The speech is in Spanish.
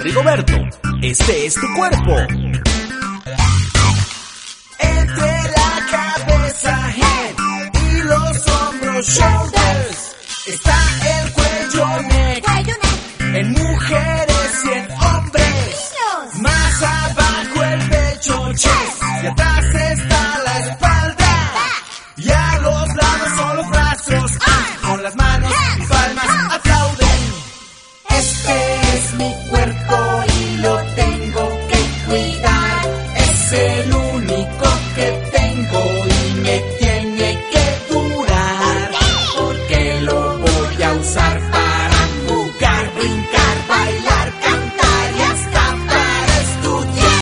Rigoberto, este es tu cuerpo. Entre la cabeza, head, y los hombros, shoulders, está el cuello, neck, en mujeres y en hombres. Más abajo el pecho, chest, y atrás está la espalda. Y a los lados son los brazos, con las manos